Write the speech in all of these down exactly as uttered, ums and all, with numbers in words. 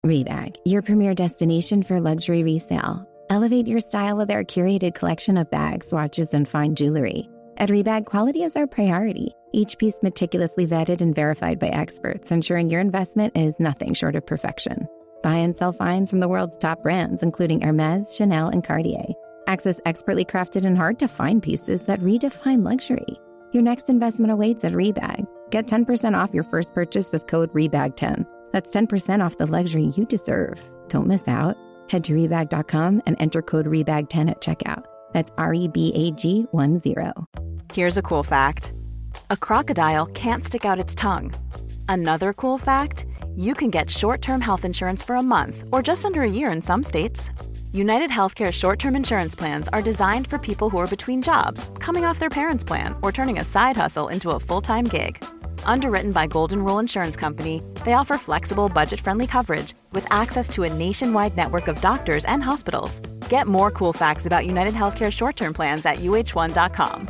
Rebag, your premier destination for luxury resale. Elevate your style with our curated collection of bags, watches, and fine jewelry. At Rebag, quality is our priority. Each piece meticulously vetted and verified by experts, ensuring your investment is nothing short of perfection. Buy and sell finds from the world's top brands, including Hermes, Chanel, and Cartier. Access expertly crafted and hard-to-find pieces that redefine luxury. Your next investment awaits at Rebag. Get ten percent off your first purchase with code rebag ten. That's ten percent off the luxury you deserve. Don't miss out. Head to rebag dot com and enter code rebag ten at checkout. That's R E B A G one zero. Here's a cool fact. A crocodile can't stick out its tongue. Another cool fact, you can get short-term health insurance for a month or just under a year in some states. United Healthcare short-term insurance plans are designed for people who are between jobs, coming off their parents' plan, or turning a side hustle into a full-time gig. Underwritten by Golden Rule Insurance Company, they offer flexible, budget-friendly coverage with access to a nationwide network of doctors and hospitals. Get more cool facts about United Healthcare short-term plans at U H one dot com.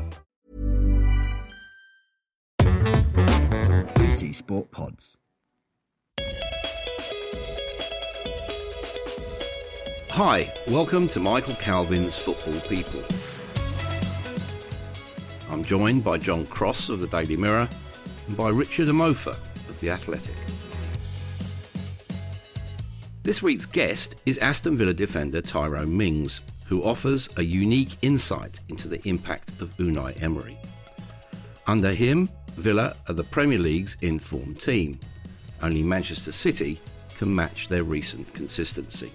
B T Sport Pods. Hi, welcome to Michael Calvin's Football People. I'm joined by John Cross of the Daily Mirror and by Richard Amofa of The Athletic. This week's guest is Aston Villa defender Tyrone Mings, who offers a unique insight into the impact of Unai Emery. Under him, Villa are the Premier League's in-form team. Only Manchester City can match their recent consistency.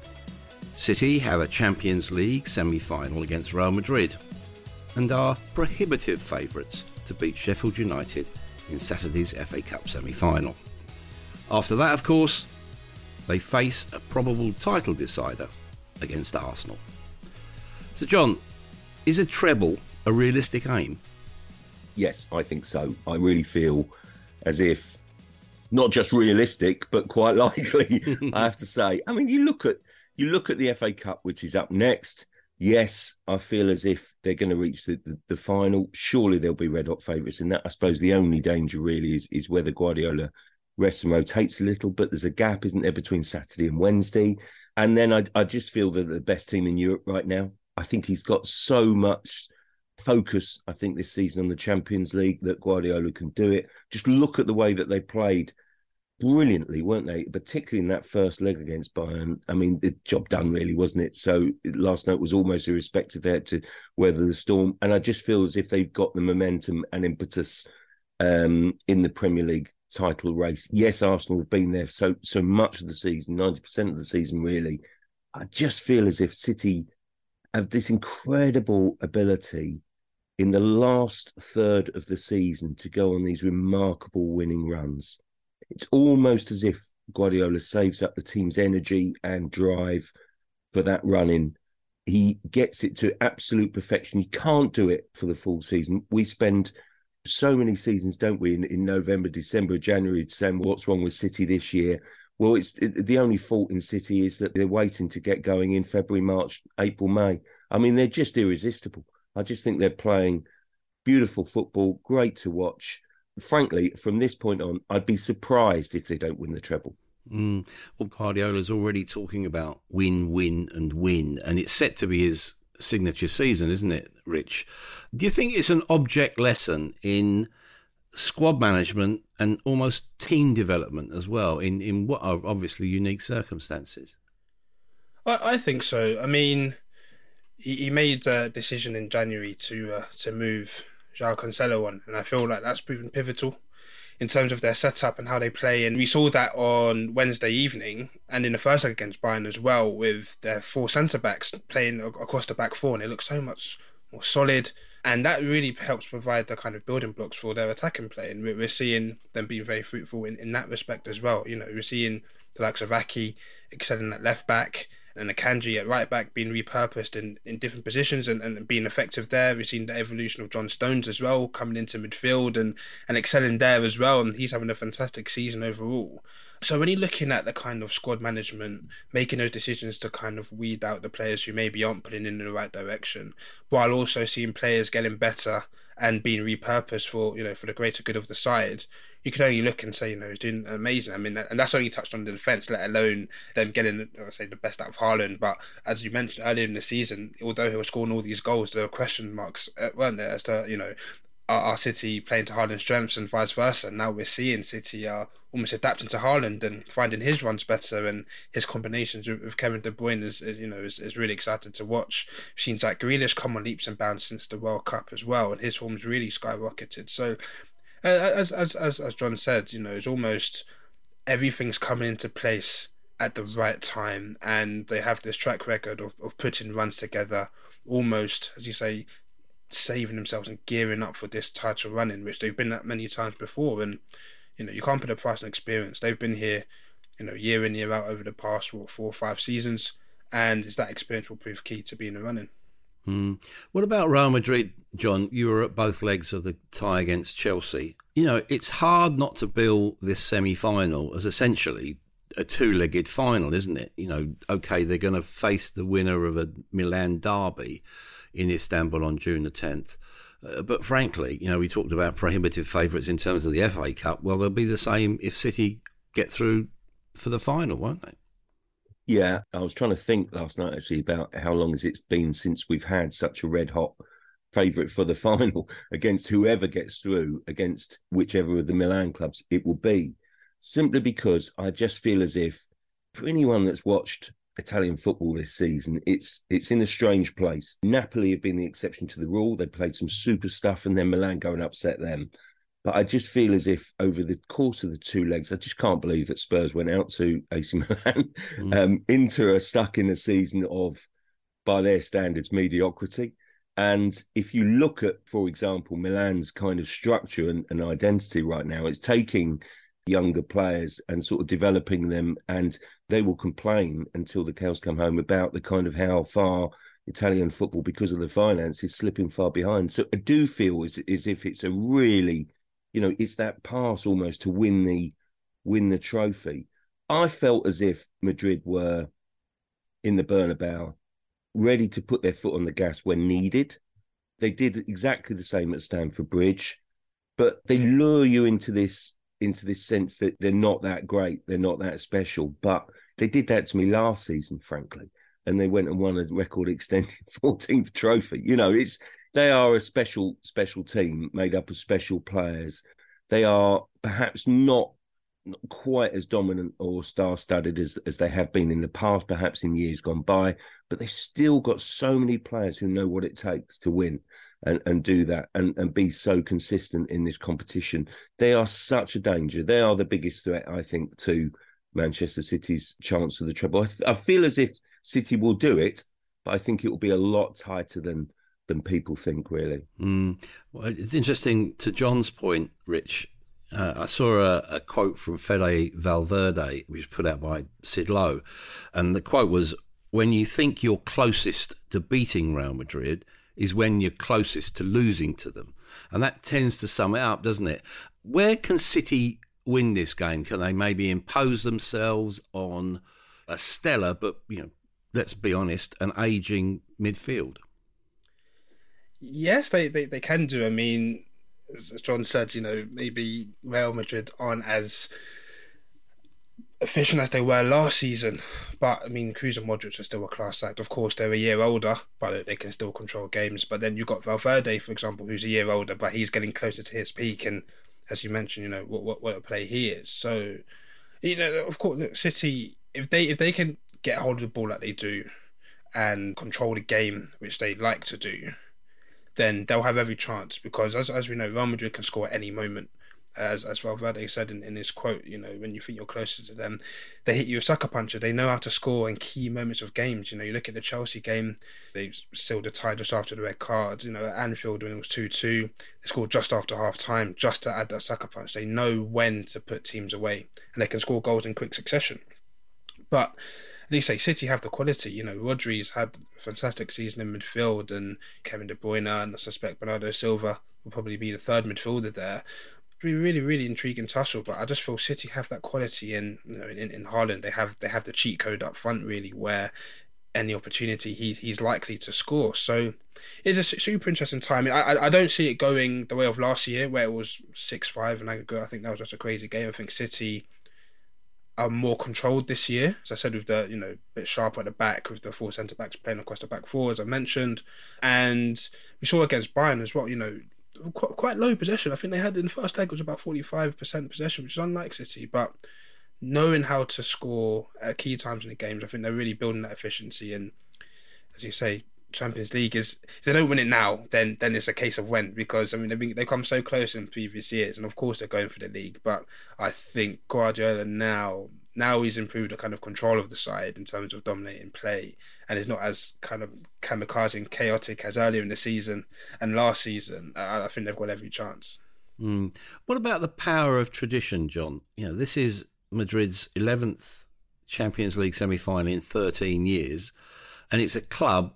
City have a Champions League semi-final against Real Madrid and are prohibitive favourites to beat Sheffield United in Saturday's F A Cup semi-final. After that, of course, they face a probable title decider against Arsenal. So, John, is a treble a realistic aim? Yes, I think so. I really feel as if not just realistic, but quite likely, I have to say. I mean, you look at you look at the F A Cup, which is up next. Yes, I feel as if they're going to reach the, the, the final. Surely they'll be red-hot favourites in that. I suppose the only danger really is, is whether Guardiola rests and rotates a little, but there's a gap, isn't there, between Saturday and Wednesday? And then I, I just feel that the best team in Europe right now. I think he's got so much focus, I think, this season on the Champions League that Guardiola can do it. Just look at the way that they played brilliantly, weren't they? Particularly in that first leg against Bayern. I mean, the job done really, wasn't it? So last night was almost irrespective. They had to weather the storm. And I just feel as if they've got the momentum and impetus um, in the Premier League title race. Yes, Arsenal have been there so so much of the season, ninety percent of the season really. I just feel as if City have this incredible ability in the last third of the season to go on these remarkable winning runs. It's almost as if Guardiola saves up the team's energy and drive for that run-in. He gets it to absolute perfection. He can't do it for the full season. We spend so many seasons, don't we, in, in November, December, January, saying what's wrong with City this year. Well, it's it, the only fault in City is that they're waiting to get going in February, March, April, May. I mean, they're just irresistible. I just think they're playing beautiful football, great to watch. Frankly, from this point on, I'd be surprised if they don't win the treble. Mm. Well, Guardiola's already talking about win, win and win, and it's set to be his signature season, isn't it, Rich? Do you think it's an object lesson in squad management and almost team development as well, in, in what are obviously unique circumstances? I, I think so. I mean, he, he made a decision in January to uh, to move João Cancelo on, and I feel like that's proven pivotal in terms of their setup and how they play. And we saw that on Wednesday evening and in the first leg against Bayern as well, with their four centre-backs playing across the back four, and it looks so much more solid. And that really helps provide the kind of building blocks for their attacking play. And we're seeing them being very fruitful in, in that respect as well. You know, we're seeing the likes of Aki excelling at left back, and Akanji at right back being repurposed in, in different positions and, and being effective there. We've seen the evolution of John Stones as well, coming into midfield and, and excelling there as well, and he's having a fantastic season overall. So when you're looking at the kind of squad management, making those decisions to kind of weed out the players who maybe aren't putting in the right direction, while also seeing players getting better and being repurposed for, you know, for the greater good of the side, you can only look and say, you know, he's doing amazing. I mean, and that's only touched on the defence, let alone them getting, I would say, the best out of Haaland. But as you mentioned earlier in the season, although he was scoring all these goals, there were question marks, weren't there, as to, you know, our City playing to Haaland's strengths and vice versa. Now we're seeing City are almost adapting to Haaland and finding his runs better, and his combinations with, with Kevin De Bruyne is, is you know is, is really exciting to watch. Seems like Grealish come on leaps and bounds since the World Cup as well, and his form's really skyrocketed. So, uh, as as as as John said, you know, it's almost everything's coming into place at the right time, and they have this track record of of putting runs together, almost, as you say, saving themselves and gearing up for this title running, which they've been at many times before. And you know, you can't put a price on experience. They've been here, you know, year in, year out over the past what, four or five seasons, and it's that experience will prove key to being a running. Mm. What about Real Madrid, John? You were at both legs of the tie against Chelsea. You know, it's hard not to bill this semi-final as essentially a two-legged final, isn't it? You know, okay, they're going to face the winner of a Milan derby in Istanbul on June the tenth. Uh, but frankly, you know, we talked about prohibitive favourites in terms of the F A Cup. Well, they'll be the same if City get through for the final, won't they? Yeah, I was trying to think last night actually about how long has it been since we've had such a red-hot favourite for the final against whoever gets through, against whichever of the Milan clubs it will be. Simply because I just feel as if, for anyone that's watched Italian football this season, it's it's in a strange place. Napoli have been the exception to the rule. They played some super stuff, and then Milan go and upset them. But I just feel as if over the course of the two legs, I just can't believe that Spurs went out to A C Milan. Mm. Um, Inter are stuck in a season of, by their standards, mediocrity. And if you look at, for example, Milan's kind of structure and, and identity right now, it's taking younger players and sort of developing them, and they will complain until the cows come home about the kind of how far Italian football, because of the finance, is slipping far behind. So I do feel as, as if it's a really, you know, it's that pass almost to win the win the trophy. I felt as if Madrid were in the Bernabeu, ready to put their foot on the gas when needed. They did exactly the same at Stamford Bridge, but they lure you into this into this sense that they're not that great, they're not that special. But they did that to me last season, frankly, and they went and won a record extended fourteenth trophy. You know, it's they are a special, special team made up of special players. They are perhaps not, not quite as dominant or star-studded as, as they have been in the past, perhaps in years gone by, but they've still got so many players who know what it takes to win. And, and do that and, and be so consistent in this competition. They are such a danger. They are the biggest threat, I think, to Manchester City's chance of the treble. I, th- I feel as if City will do it, but I think it will be a lot tighter than than people think, really. Mm. Well, it's interesting, to John's point, Rich. Uh, I saw a, a quote from Fede Valverde, which was put out by Sid Lowe. And the quote was, "When you think you're closest to beating Real Madrid is when you're closest to losing to them." And that tends to sum it up, doesn't it? Where can City win this game? Can they maybe impose themselves on a stellar, but, you know, let's be honest, an ageing midfield? Yes, they, they, they can do. I mean, as John said, you know, maybe Real Madrid aren't as efficient as they were last season, but I mean, Kroos and Modric are still a class act. Of course, they're a year older, but they can still control games. But then you've got Valverde, for example, who's a year older, but he's getting closer to his peak. And as you mentioned, you know, what what, what a play he is. So, you know, of course, look, City, if they if they can get hold of the ball like they do and control the game, which they like to do, then they'll have every chance, because as as we know, Real Madrid can score at any moment. As as Valverde said in, in his quote, you know, when you think you're closer to them, they hit you a sucker puncher. They know how to score in key moments of games. You know, you look at the Chelsea game, they sealed the tie just after the red card. You know, at Anfield when it was two two, they scored just after half time, just to add that sucker punch. They know when to put teams away, and they can score goals in quick succession. But at least say City have the quality. You know, Rodri's had a fantastic season in midfield, and Kevin De Bruyne, and I suspect Bernardo Silva will probably be the third midfielder there. Be really, really intriguing tussle, but I just feel City have that quality in, you know, in, in Haaland. They have they have the cheat code up front, really, where any opportunity, he, he's likely to score. So it's a super interesting time. I, I I don't see it going the way of last year, where it was six five and aggregate. I think that was just a crazy game. I think City are more controlled this year. As I said, with the, you know, bit sharper at the back, with the four centre-backs playing across the back four, as I mentioned. And we saw against Bayern as well, you know, quite, quite low possession. I think they had in the first leg, it was about forty-five percent possession, which is unlike City, but knowing how to score at key times in the games, I think they're really building that efficiency. And as you say, Champions League is, if they don't win it now, then then it's a case of when, because I mean they've been, they've come so close in previous years, and of course they're going for the league. But I think Guardiola now now he's improved the kind of control of the side in terms of dominating play, and it's not as kind of kamikaze and chaotic as earlier in the season and last season. I, I think they've got every chance. Mm. What about the power of tradition, John? You know, this is Madrid's eleventh Champions League semi-final in thirteen years, and it's a club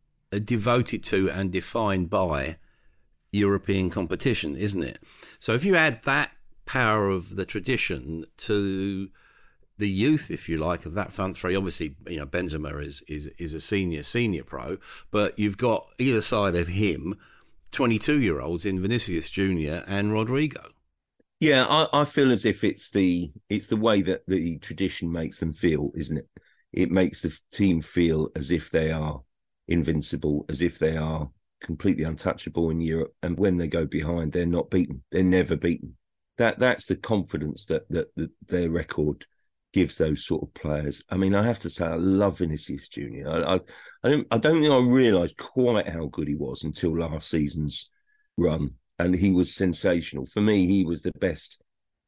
devoted to and defined by European competition, isn't it? So if you add that power of the tradition to the youth, if you like, of that front three, obviously, you know, Benzema is is is a senior senior pro, but you've got either side of him twenty-two-year-olds in Vinicius Junior and Rodrigo. Yeah, I, I feel as if it's the it's the way that the tradition makes them feel, isn't it? It makes the team feel as if they are invincible, as if they are completely untouchable in Europe, and when they go behind, they're not beaten. They're never beaten. That that's the confidence that that, that their record gives those sort of players. I mean, I have to say, I love Vinicius Junior I I, I don't I don't think I realised quite how good he was until last season's run, and he was sensational. For me, he was the best.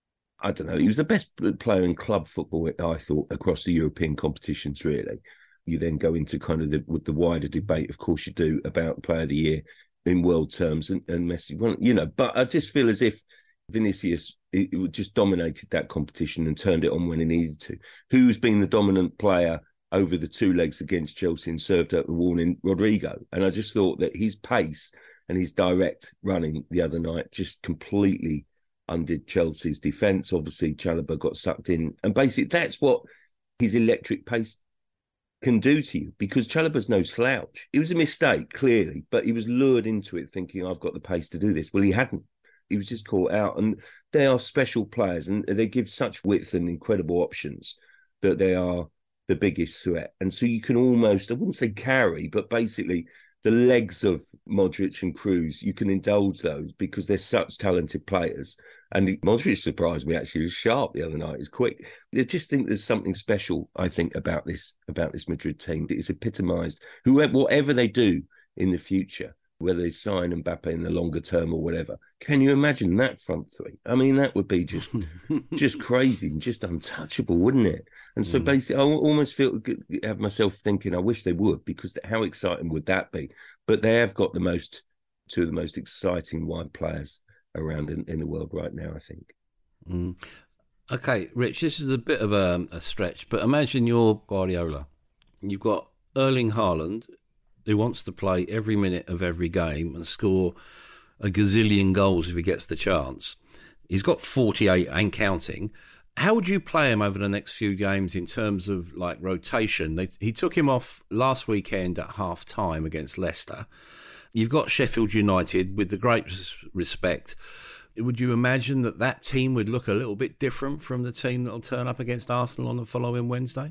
I don't know. He was the best player in club football, I thought, across the European competitions. Really. You then go into kind of the, with the wider debate, of course you do, about Player of the Year in world terms, and, and Messi, well, you know, but I just feel as if Vinicius it, it just dominated that competition and turned it on when he needed to. Who's been the dominant player over the two legs against Chelsea and served up the warning? Rodrigo. And I just thought that his pace and his direct running the other night just completely undid Chelsea's defence. Obviously, Chalobah got sucked in. And basically, that's what his electric pace can do to you, because Chalobah's no slouch. It was a mistake, clearly, but he was lured into it thinking, I've got the pace to do this. Well, he hadn't. He was just caught out. And they are special players, and they give such width and incredible options that they are the biggest threat. And so you can almost, I wouldn't say carry, but basically the legs of Modric and Kroos, you can indulge those because they're such talented players. And Modric surprised me, actually. He was sharp the other night. He was quick. I just think there's something special, I think, about this about this Madrid team. It's epitomised. Whoever, whatever they do in the future, whether they sign Mbappe in the longer term or whatever, can you imagine that front three? I mean, that would be just just crazy and just untouchable, wouldn't it? And so mm. basically, I almost feel have myself thinking, I wish they would, because how exciting would that be? But they have got the most, two of the most exciting wide players around in, in the world right now, I think. Mm. Okay, Rich, this is a bit of a, a stretch, but imagine you're Guardiola. You've got Erling Haaland, who wants to play every minute of every game and score a gazillion goals if he gets the chance. He's got forty-eight and counting. How would you play him over the next few games in terms of like rotation? They, he took him off last weekend at half time against Leicester. You've got Sheffield United, with the greatest respect. Would you imagine that that team would look a little bit different from the team that'll turn up against Arsenal on the following Wednesday?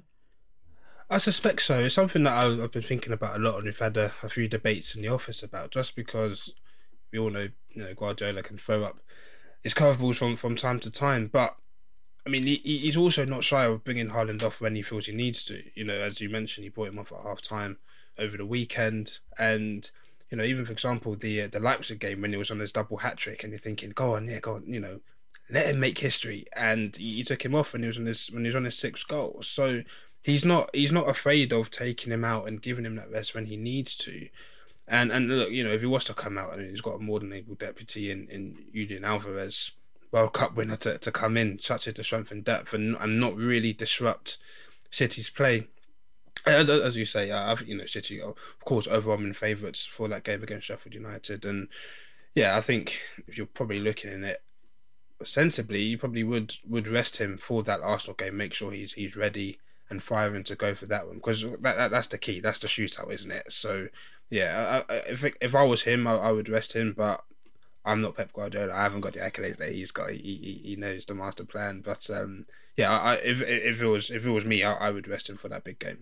I suspect so. It's something that I've been thinking about a lot, and we've had a, a few debates in the office about, just because we all know, you know, Guardiola can throw up his curveballs from, from time to time. But, I mean, he, he's also not shy of bringing Haaland off when he feels he needs to. You know, as you mentioned, he brought him off at half-time over the weekend. And, you know, even, for example, the uh, the Leipzig game, when he was on his double hat-trick, and you're thinking, go on, yeah, go on, you know, let him make history. And he, he took him off when he was on his when he was on his sixth goal. So He's not he's not afraid of taking him out and giving him that rest when he needs to. And and look, you know, if he was to come out, and he's got a more than able deputy in, in Julian Alvarez, World Cup winner, to, to come in, such as the strength and depth, and, and not really disrupt City's play. As, as you say, I think, you know, City are, of course, overwhelming favourites for that game against Sheffield United. And yeah, I think if you're probably looking at it sensibly, you probably would, would rest him for that Arsenal game, make sure he's he's ready and firing to go for that one, because that, that that's the key. That's the shootout, isn't it? So yeah, I, I, if if I was him, I, I would rest him, but I'm not Pep Guardiola. I haven't got the accolades that he's got. He he, he knows the master plan. But um, yeah, I, if if it was if it was me, I, I would rest him for that big game.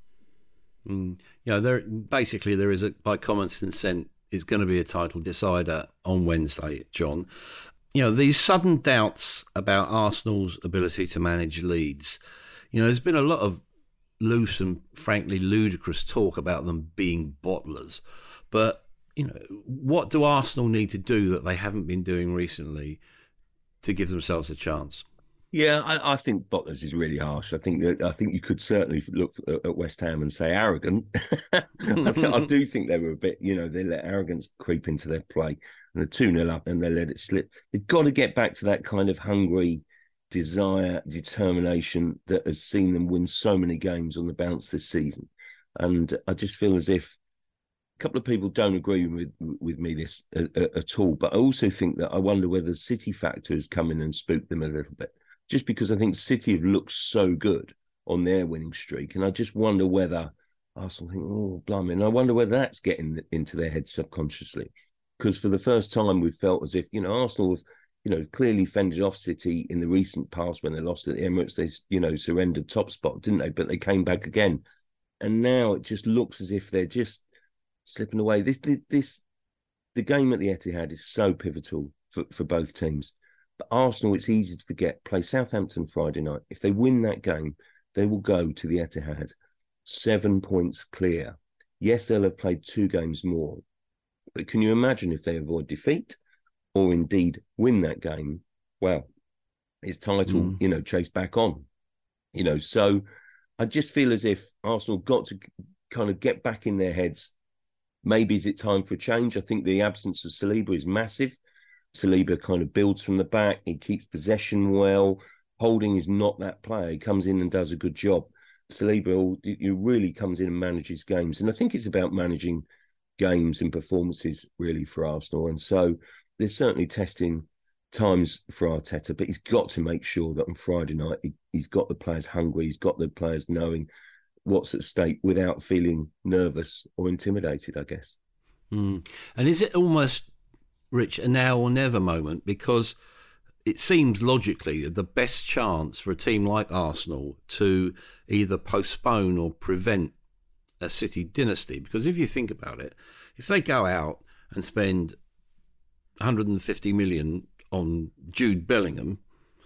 Mm. You know, there basically there is a, by common consent, is going to be a title decider on Wednesday, John. You know, these sudden doubts about Arsenal's ability to manage Leeds. You know, there's been a lot of loose and frankly ludicrous talk about them being bottlers, but you know, what do Arsenal need to do that they haven't been doing recently to give themselves a chance? Yeah, I, I think bottlers is really harsh. I think that I think you could certainly look at West Ham and say arrogant. I, th- I do think they were a bit, you know, they let arrogance creep into their play, and the two nil up and they let it slip. They've got to get back to that kind of hungry desire, determination that has seen them win so many games on the bounce this season. And I just feel as if a couple of people don't agree with with me this uh, uh, at all, but I also think that I wonder whether the City factor has come in and spooked them a little bit, just because I think City have looked so good on their winning streak, and I just wonder whether Arsenal think, oh, blimey, and I wonder whether that's getting into their heads subconsciously, because for the first time we've felt as if, you know, Arsenal have, you know, clearly fended off City in the recent past when they lost at the Emirates. They, you know, surrendered top spot, didn't they? But they came back again, and now it just looks as if they're just slipping away. This, this, this, the game at the Etihad is so pivotal for, for both teams. But Arsenal, it's easy to forget, play Southampton Friday night. If they win that game, they will go to the Etihad seven points clear. Yes, they'll have played two games more. But can you imagine if they avoid defeat or indeed win that game? Well, it's title, mm. you know, chased back on. You know, so I just feel as if Arsenal got to kind of get back in their heads. Maybe is it time for a change? I think the absence of Saliba is massive. Saliba kind of builds from the back. He keeps possession well. Holding is not that player. He comes in and does a good job. Saliba he really comes in and manages games. And I think it's about managing games and performances really for Arsenal. And so there's certainly testing times for Arteta, but he's got to make sure that on Friday night he, he's got the players hungry. He's got the players knowing what's at stake without feeling nervous or intimidated, I guess. Mm. And is it almost, Rich, a now or never moment? Because it seems logically the best chance for a team like Arsenal to either postpone or prevent a City dynasty. Because if you think about it, if they go out and spend one hundred fifty million on Jude Bellingham,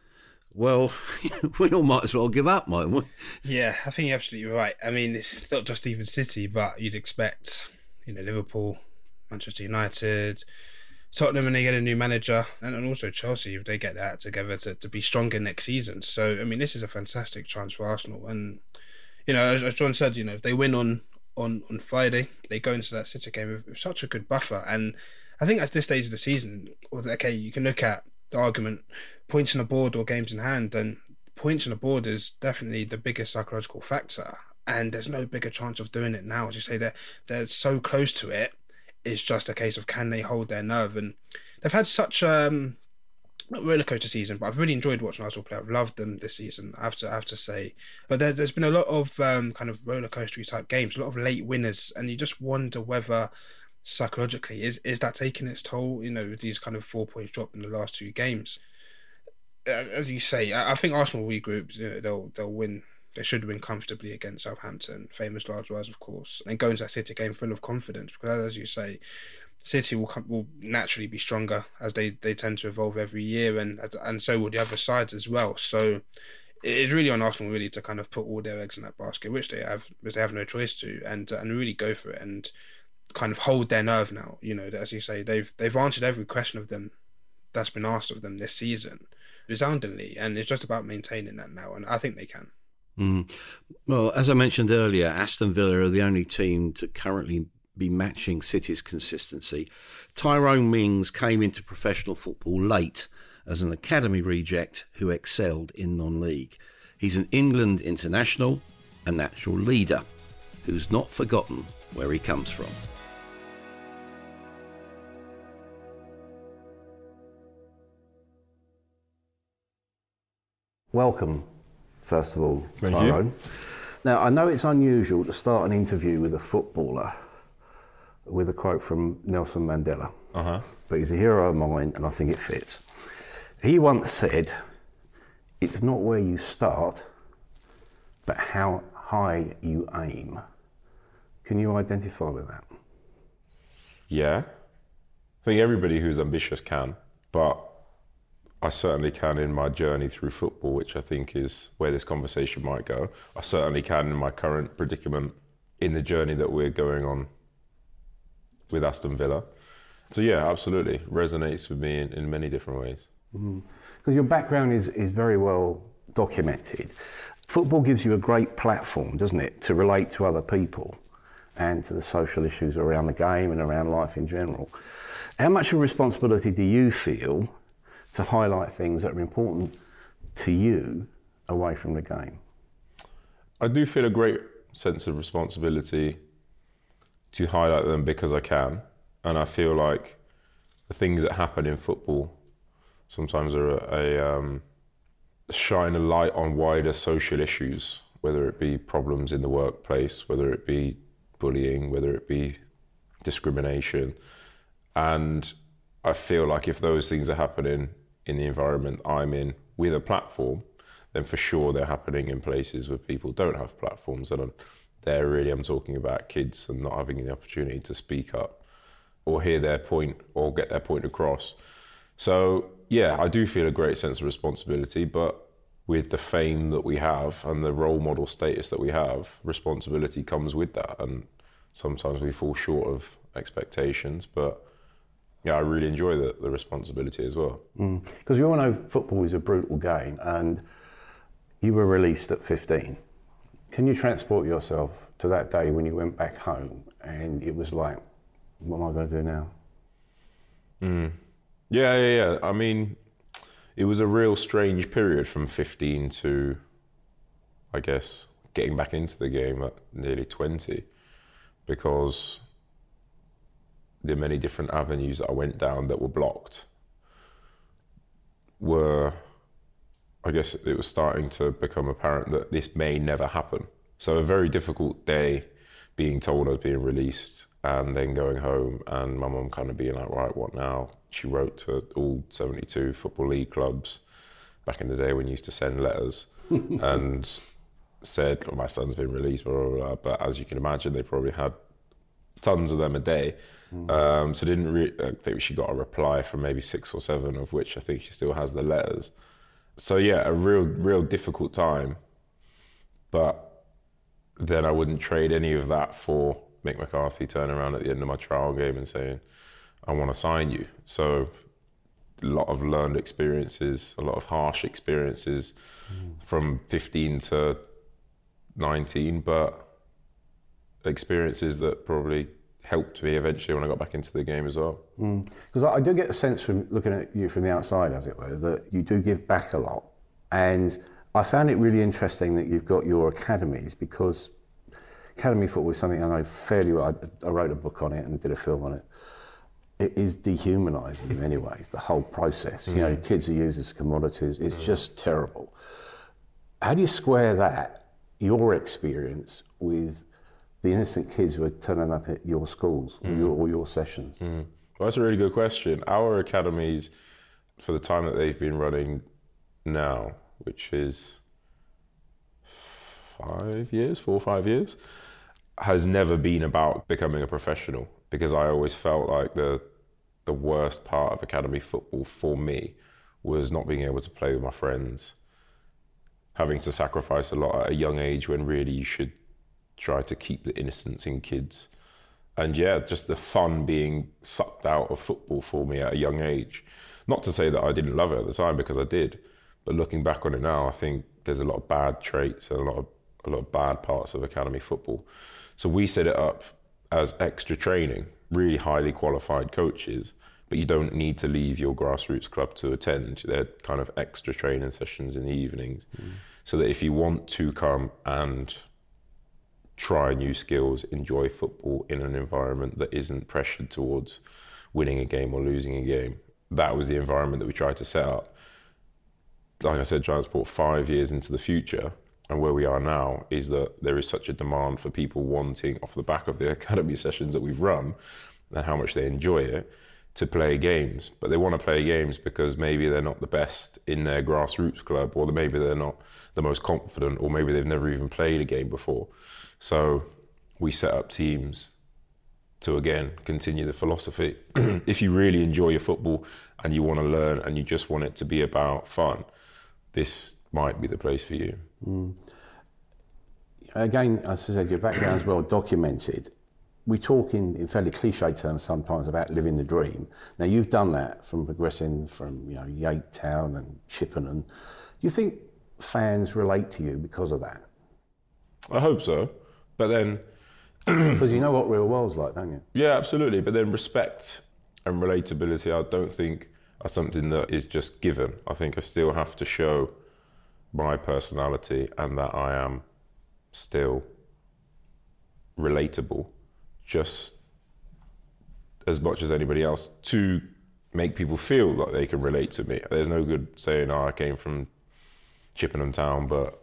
well, we all might as well give up, mightn't we? Yeah, I think you're absolutely right. I mean, it's not just even City, but you'd expect, you know, Liverpool, Manchester United, Tottenham, and they get a new manager, and, and also Chelsea, if they get that together, to, to be stronger next season. So, I mean, this is a fantastic chance for Arsenal. And, you know, as, as John said, you know, if they win on, on, on Friday, they go into that City game with, with such a good buffer. And I think at this stage of the season, okay, you can look at the argument, points on the board or games in hand, and points on the board is definitely the biggest psychological factor, and there's no bigger chance of doing it now. As you say, they're, they're so close to it. It's just a case of can they hold their nerve, and they've had such um not rollercoaster season, but I've really enjoyed watching Arsenal play. I've loved them this season, I have to, I have to say. But there, there's been a lot of um, kind of rollercoaster type games, a lot of late winners, and you just wonder whether psychologically is is that taking its toll, you know, with these kind of four points dropped in the last two games. As you say, I, I think Arsenal will regroup. You know, they'll they'll win. They should win comfortably against Southampton, famous large rise, of course, and go into that City game full of confidence, because as you say, City will come, will naturally be stronger as they, they tend to evolve every year, and and so will the other sides as well. So it is really on Arsenal really to kind of put all their eggs in that basket, which they have, because they have no choice to, and and really go for it and kind of hold their nerve now. You know, as you say, they've they've answered every question of them that's been asked of them this season resoundingly, and it's just about maintaining that now, and I think they can. Mm. Well, as I mentioned earlier, Aston Villa are the only team to currently be matching City's consistency. Tyrone Mings came into professional football late as an academy reject who excelled in non-league. He's an England international, a natural leader, who's not forgotten where he comes from. Welcome first of all, Thank Tyrone. you. Now, I know it's unusual to start an interview with a footballer with a quote from Nelson Mandela, Uh-huh. but he's a hero of mine and I think it fits. He once said, "It's not where you start, but how high you aim." Can you identify with that? Yeah. I think everybody who's ambitious can, but I certainly can in my journey through football, which I think is where this conversation might go. I certainly can in my current predicament in the journey that we're going on with Aston Villa. So yeah, absolutely. Resonates with me in, in many different ways. Because mm. your background is, is very well documented. Football gives you a great platform, doesn't it, to relate to other people and to the social issues around the game and around life in general. How much of a responsibility do you feel to highlight things that are important to you away from the game? I do feel a great sense of responsibility to highlight them because I can. And I feel like the things that happen in football sometimes are a, a um, shine a light on wider social issues, whether it be problems in the workplace, whether it be bullying, whether it be discrimination. And I feel like if those things are happening in the environment I'm in with a platform, then for sure they're happening in places where people don't have platforms. And I'm, there really I'm talking about kids and not having the opportunity to speak up or hear their point or get their point across. So yeah, I do feel a great sense of responsibility, but with the fame that we have and the role model status that we have, responsibility comes with that. And sometimes we fall short of expectations, but yeah, I really enjoy the, the responsibility as well. Because mm. we all know football is a brutal game, and you were released at fifteen. Can you transport yourself to that day when you went back home and it was like, what am I going to do now? Mm. Yeah, yeah, yeah. I mean, it was a real strange period from fifteen to, I guess, getting back into the game at nearly twenty, because the many different avenues that I went down that were blocked were, I guess it was starting to become apparent that this may never happen. So a very difficult day being told I was being released and then going home and my mum kind of being like, right, what now? She wrote to all seventy-two Football League clubs back in the day when you used to send letters and said, oh, my son's been released, blah, blah, blah. But as you can imagine, they probably had tons of them a day. Mm. Um, so didn't re- I think she got a reply from maybe six or seven, of which I think she still has the letters. So yeah, a real, real difficult time. But then I wouldn't trade any of that for Mick McCarthy turning around at the end of my trial game and saying, I want to sign you. So a lot of learned experiences, a lot of harsh experiences mm. from fifteen to nineteen, but experiences that probably helped me eventually when I got back into the game as well. Because mm. I do get a sense from looking at you from the outside, as it were, that you do give back a lot. And I found it really interesting that you've got your academies, because academy football is something I know fairly well. I, I wrote a book on it and did a film on it. It is dehumanising in many ways, the whole process. Mm. You know, kids are used as commodities. It's mm. just terrible. How do you square that, your experience, with the innocent kids who are turning up at your schools mm. or, your, or your sessions? Mm. Well, that's a really good question. Our academies, for the time that they've been running now, which is five years, four or five years, has never been about becoming a professional, because I always felt like the the worst part of academy football for me was not being able to play with my friends, having to sacrifice a lot at a young age when really you should try to keep the innocence in kids. And yeah, just the fun being sucked out of football for me at a young age. Not to say that I didn't love it at the time, because I did, but looking back on it now, I think there's a lot of bad traits and a lot of a lot of bad parts of academy football. So we set it up as extra training, really highly qualified coaches, but you don't need to leave your grassroots club to attend. They're kind of extra training sessions in the evenings, mm. so that if you want to come and try new skills, enjoy football in an environment that isn't pressured towards winning a game or losing a game, that was the environment that we tried to set up. like I said, transport five years into the future and where we are now is that there is such a demand for people wanting, off the back of the academy sessions that we've run and how much they enjoy it, to play games. But they want to play games because maybe they're not the best in their grassroots club, or maybe they're not the most confident, or maybe they've never even played a game before. So we set up teams to, again, continue the philosophy. If you really enjoy your football and you want to learn and you just want it to be about fun, this might be the place for you. Mm. Again, as I said, your background's well documented. We talk in, in fairly cliche terms sometimes about living the dream. Now, you've done that from progressing from, you know, Yate Town and Chippenham. Do you think fans relate to you because of that? I hope so. But then... Because you know what real world's like, don't you? Yeah, absolutely. But then respect and relatability, I don't think are something that is just given. I think I still have to show my personality and that I am still relatable just as much as anybody else to make people feel like they can relate to me. There's no good saying, oh, I came from Chippenham Town, but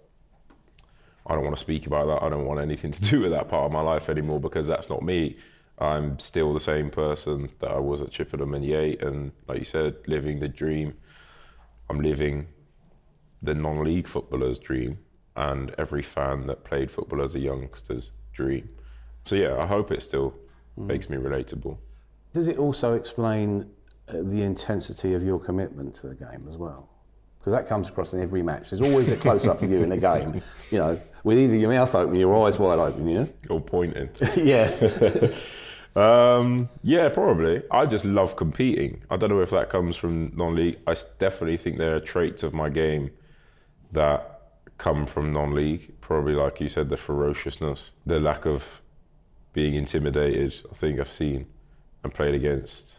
I don't want to speak about that. I don't want anything to do with that part of my life anymore because that's not me. I'm still the same person that I was at Chippenham and Yate, and like you said, living the dream. I'm living the non-league footballer's dream and every fan that played football as a youngster's dream. So yeah, I hope it still mm. makes me relatable. Does it also explain uh, the intensity of your commitment to the game as well? Because that comes across in every match. There's always a close-up of you in a game, you know, with either your mouth open or your eyes wide open, you know? Or pointing. Yeah. um, yeah, probably. I just love competing. I don't know if that comes from non-league. I definitely think there are traits of my game that come from non-league. Probably, like you said, the ferociousness, the lack of being intimidated. I think I've seen and played against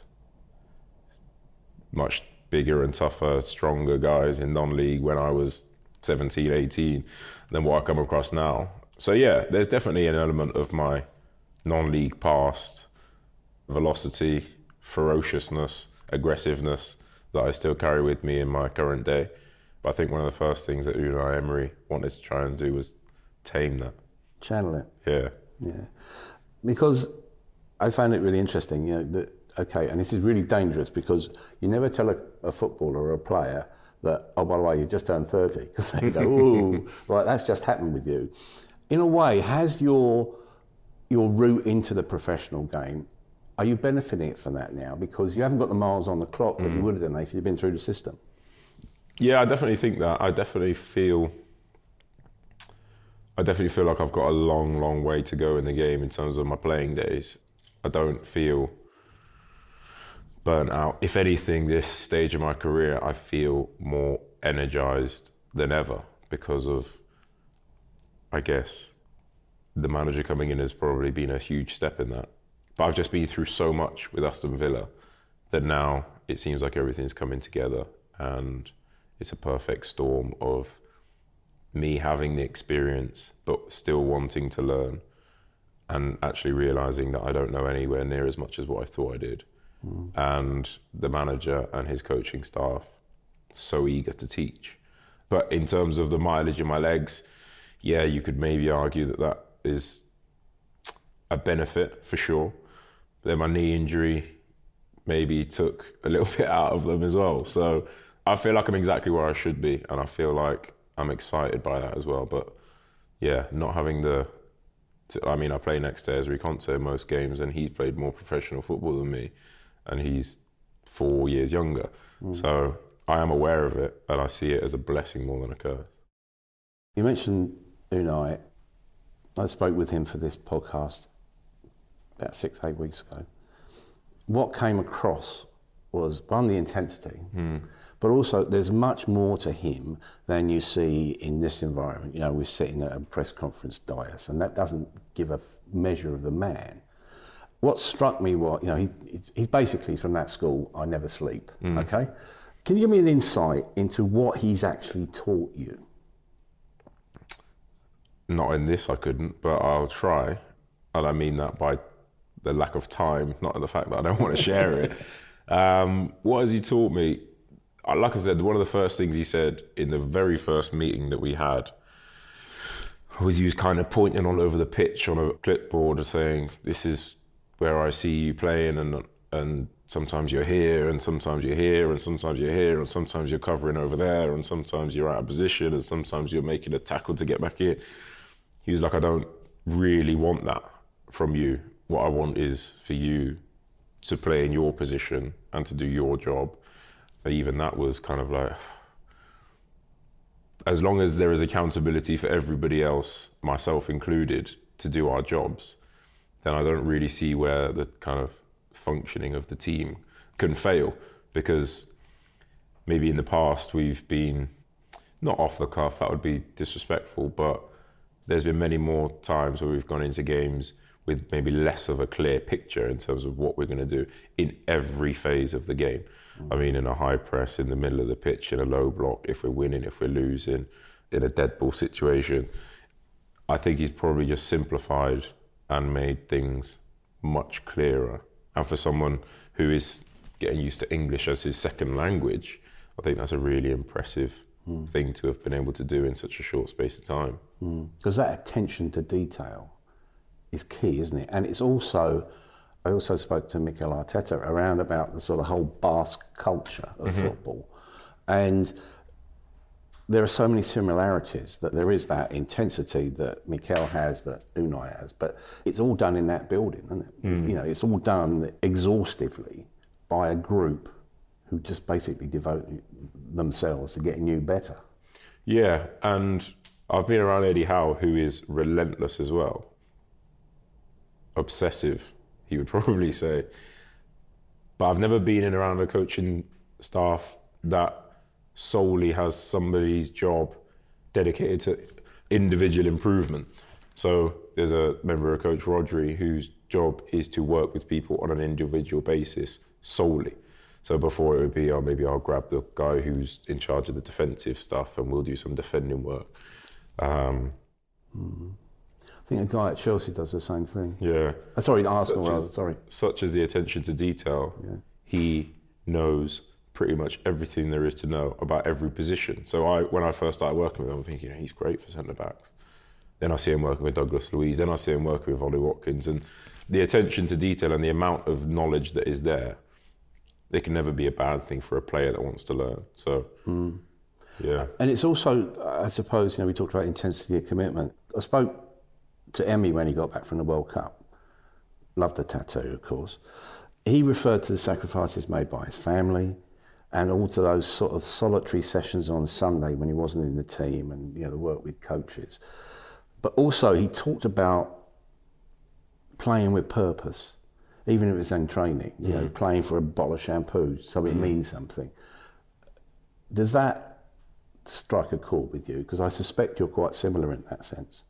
much bigger and tougher, stronger guys in non-league when I was seventeen, eighteen than what I come across now. So yeah, there's definitely an element of my non-league past, velocity, ferociousness, aggressiveness that I still carry with me in my current day. But I think one of the first things that Unai Emery wanted to try and do was tame that. Channel it. Yeah. Yeah. Because I found it really interesting, you know, that, okay, and this is really dangerous because you never tell a, a footballer or a player that, oh, by the way, you just turned thirty, because they go, ooh, right, that's just happened with you. In a way, has your your route into the professional game, are you benefiting from that now? Because you haven't got the miles on the clock that mm. you would have done if you'd been through the system. Yeah, I definitely think that. I definitely feel, I definitely feel like I've got a long, long way to go in the game in terms of my playing days. I don't feel burnt out. If anything, this stage of my career, I feel more energized than ever because of, I guess, the manager coming in has probably been a huge step in that. But I've just been through so much with Aston Villa that now it seems like everything's coming together and it's a perfect storm of me having the experience but still wanting to learn and actually realising that I don't know anywhere near as much as what I thought I did. Mm. And the manager and his coaching staff so eager to teach. But in terms of the mileage in my legs, yeah, you could maybe argue that that is a benefit for sure. But then my knee injury maybe took a little bit out of them as well. So I feel like I'm exactly where I should be, and I feel like I'm excited by that as well. But yeah, not having the, I mean, I play next to Ezri Konsa most games, and he's played more professional football than me, and he's four years younger. Mm. So I am aware of it, and I see it as a blessing more than a curse. You mentioned Unai. I spoke with him for this podcast about six, eight weeks ago. What came across was, one, the intensity, mm. but also there's much more to him than you see in this environment. You know, we're sitting at a press conference dais, and that doesn't give a measure of the man. What struck me was, you know, he, he's basically from that school, I never sleep, mm. okay? Can you give me an insight into what he's actually taught you? Not in this, I couldn't, but I'll try. And I mean that by the lack of time, not the fact that I don't want to share it. Um, what has he taught me? like I said, one of the first things he said in the very first meeting that we had was he was kind of pointing all over the pitch on a clipboard and saying, this is where I see you playing, and and sometimes you're here, and sometimes you're here, and sometimes you're here, and sometimes you're covering over there, and sometimes you're out of position, and sometimes you're making a tackle to get back in. He was like, I don't really want that from you. What I want is for you to play in your position and to do your job. But even that was kind of like, as long as there is accountability for everybody else, myself included, to do our jobs, then I don't really see where the kind of functioning of the team can fail. Because maybe in the past we've been, not off the cuff, that would be disrespectful, but there's been many more times where we've gone into games with maybe less of a clear picture in terms of what we're going to do in every phase of the game. Mm. I mean, in a high press, in the middle of the pitch, in a low block, if we're winning, if we're losing, in a dead ball situation. I think he's probably just simplified and made things much clearer. And for someone who is getting used to English as his second language, I think that's a really impressive mm. thing to have been able to do in such a short space of time. Because mm. that attention to detail is key, isn't it? And it's also, I also spoke to Mikel Arteta around about the sort of whole Basque culture of mm-hmm. football. And there are so many similarities, that there is that intensity that Mikel has, that Unai has, but it's all done in that building, isn't it? Mm. You know, it's all done exhaustively by a group who just basically devote themselves to getting you better. Yeah, and I've been around Eddie Howe, who is relentless as well. Obsessive, he would probably say. But I've never been in around a coaching staff that solely has somebody's job dedicated to individual improvement. So there's a member of Coach Rodri whose job is to work with people on an individual basis solely. So before it would be, oh, maybe I'll grab the guy who's in charge of the defensive stuff and we'll do some defending work. Um, mm. I think a guy at Chelsea does the same thing. Yeah. Uh, sorry, Arsenal such rather, as, sorry. Such as the attention to detail. Yeah. He knows pretty much everything there is to know about every position. So I, when I first started working with him, I'm thinking, he's great for centre-backs. Then I see him working with Douglas Luiz, then I see him working with Ollie Watkins. And the attention to detail and the amount of knowledge that is there, it can never be a bad thing for a player that wants to learn. So, mm. yeah. And it's also, I suppose, you know, we talked about intensity of commitment. I spoke to Emmy when he got back from the World Cup. Loved the tattoo, of course. He referred to the sacrifices made by his family and all to those sort of solitary sessions on Sunday when he wasn't in the team, and, you know, the work with coaches. But also he talked about playing with purpose, even if it was in training, you mm. know, playing for a bottle of shampoo, so it mm. means something. Does that strike a chord with you? Because I suspect you're quite similar in that sense.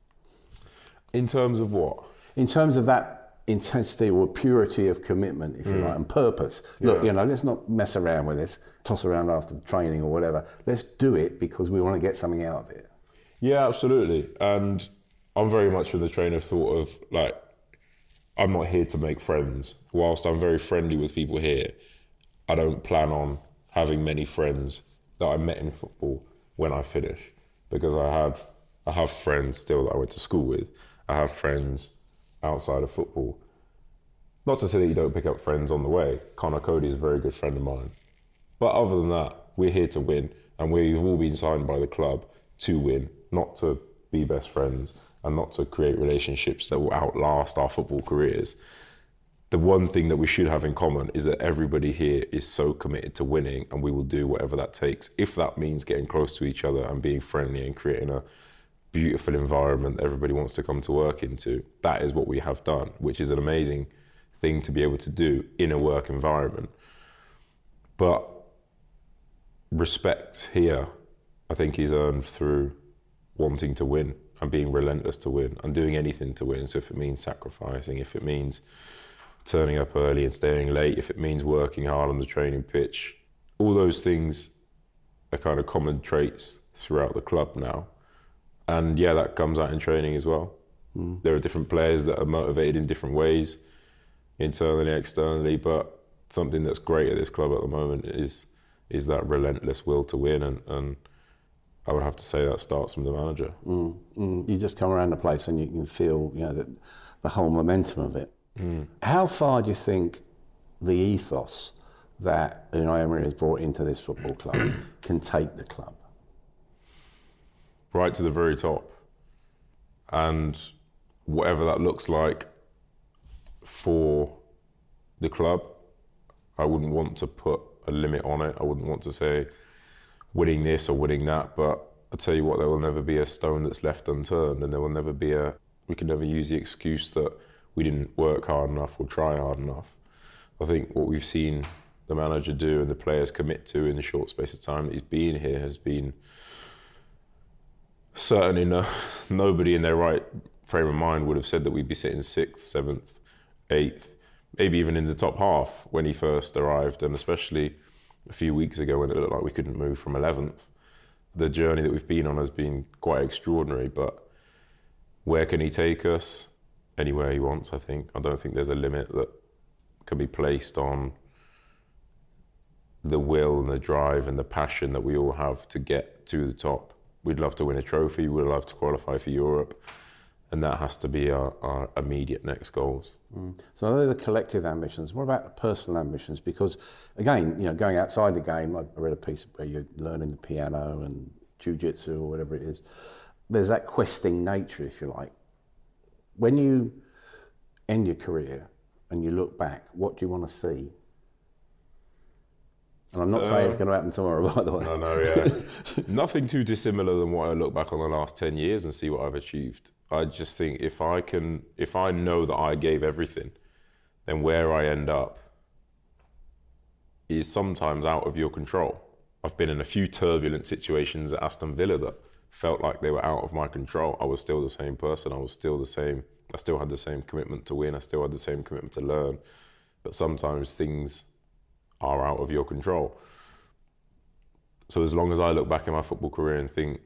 In terms of what? In terms of that intensity or purity of commitment, if you mm. like, and purpose. Look, yeah. you know, let's not mess around with this, toss around after training or whatever. Let's do it because we want to get something out of it. Yeah, absolutely. And I'm very much with the train of thought of, like, I'm not here to make friends. Whilst I'm very friendly with people here, I don't plan on having many friends that I met in football when I finish, because I have I have friends still that I went to school with. I have friends outside of football. Not to say that you don't pick up friends on the way. Connor Cody is a very good friend of mine. But other than that, we're here to win, and we've all been signed by the club to win, not to be best friends and not to create relationships that will outlast our football careers. The one thing that we should have in common is that everybody here is so committed to winning, and we will do whatever that takes. If that means getting close to each other and being friendly and creating a beautiful environment that everybody wants to come to work into, that is what we have done, which is an amazing thing to be able to do in a work environment. But respect here, I think, is earned through wanting to win and being relentless to win and doing anything to win. So if it means sacrificing, if it means turning up early and staying late, if it means working hard on the training pitch, all those things are kind of common traits throughout the club now. And yeah, that comes out in training as well. Mm. There are different players that are motivated in different ways, internally, externally, but something that's great at this club at the moment is is that relentless will to win, and, and I would have to say that starts from the manager. Mm, mm. You just come around the place and you can feel, you know, the, the whole momentum of it. Mm. How far do you think the ethos that Unai Emery has brought into this football club can take the club? Right to the very top. And whatever that looks like for the club, I wouldn't want to put a limit on it. I wouldn't want to say winning this or winning that, but I'll tell you what, there will never be a stone that's left unturned, and there will never be a, we can never use the excuse that we didn't work hard enough or try hard enough. I think what we've seen the manager do and the players commit to in the short space of time that he's been here has been certainly no, nobody in their right frame of mind would have said that we'd be sitting sixth, seventh, eighth, maybe even in the top half when he first arrived, and especially a few weeks ago when it looked like we couldn't move from eleventh. The journey that we've been on has been quite extraordinary, but where can he take us? Anywhere he wants, I think. I don't think there's a limit that can be placed on the will and the drive and the passion that we all have to get to the top. We'd love to win a trophy, we'd love to qualify for Europe, and that has to be our, our immediate next goals. Mm. So they're the collective ambitions. What about the personal ambitions? Because again, you know, going outside the game, I read a piece where you're learning the piano and jiu-jitsu or whatever it is. There's that questing nature, if you like. When you end your career and you look back, what do you want to see? And I'm not uh, saying it's going to happen tomorrow, by the way. No, no, yeah. Nothing too dissimilar than what I look back on the last ten years and see what I've achieved. I just think if I can, if I know that I gave everything, then where I end up is sometimes out of your control. I've been in a few turbulent situations at Aston Villa that felt like they were out of my control. I was still the same person. I was still the same. I still had the same commitment to win. I still had the same commitment to learn. But sometimes things are out of your control. So as long as I look back in my football career and think,